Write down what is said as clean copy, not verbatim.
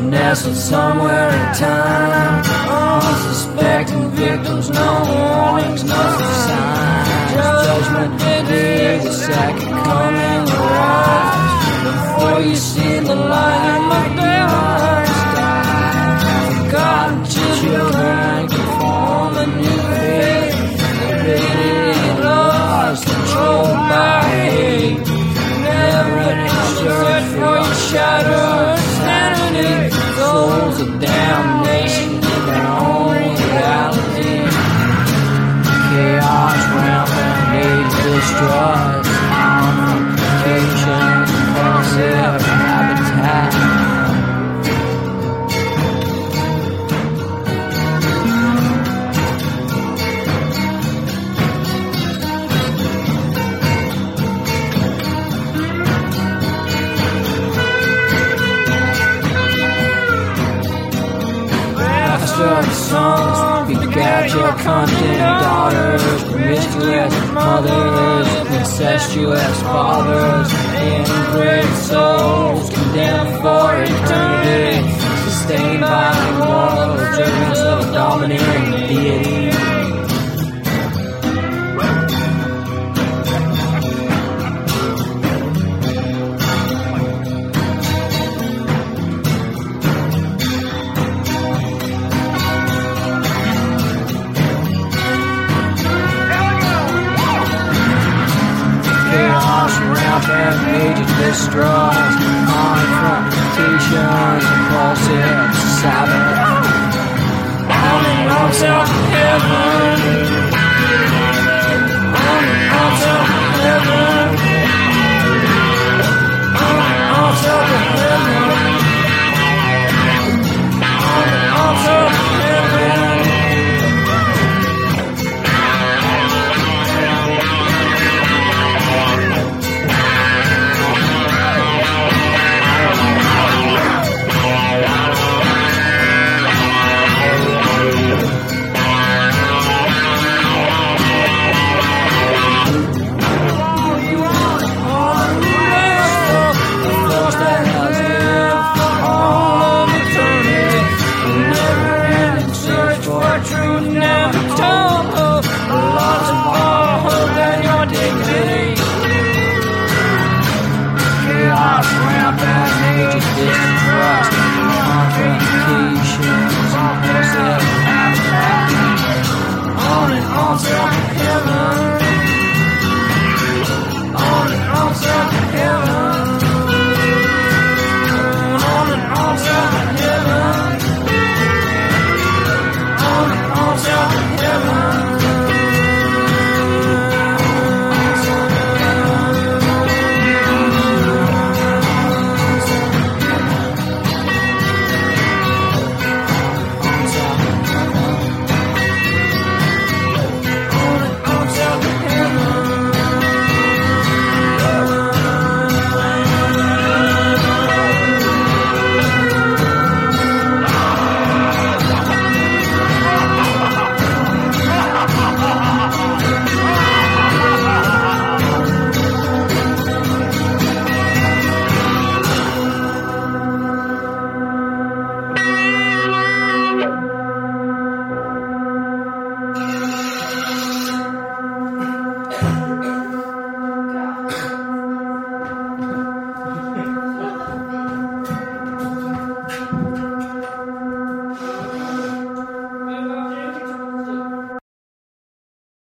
nestled somewhere in time. Unsuspecting victims, no warnings, no signs. Judgment day, the second coming arrives. Before you see the light, my dear hearts die. Forgotten children conform a new faith. Debated lost, controlled by hate. Never an search for your shadow of sanity. Souls of damnation in their own reality. Chaos rampant, age distrust, complication, compulsive habitat. Songs begat your content daughters, promiscuous mothers, incestuous fathers, inbred souls condemned for eternity, sustained by the moral observance of a domineering deity. Rampant major distrust, confrontations, impulsive sabbath. On and on to heaven. On and on to heaven. On and on to heaven. On and on to heaven. Rampant major distrust, confrontations, impulsive habitat. On and on.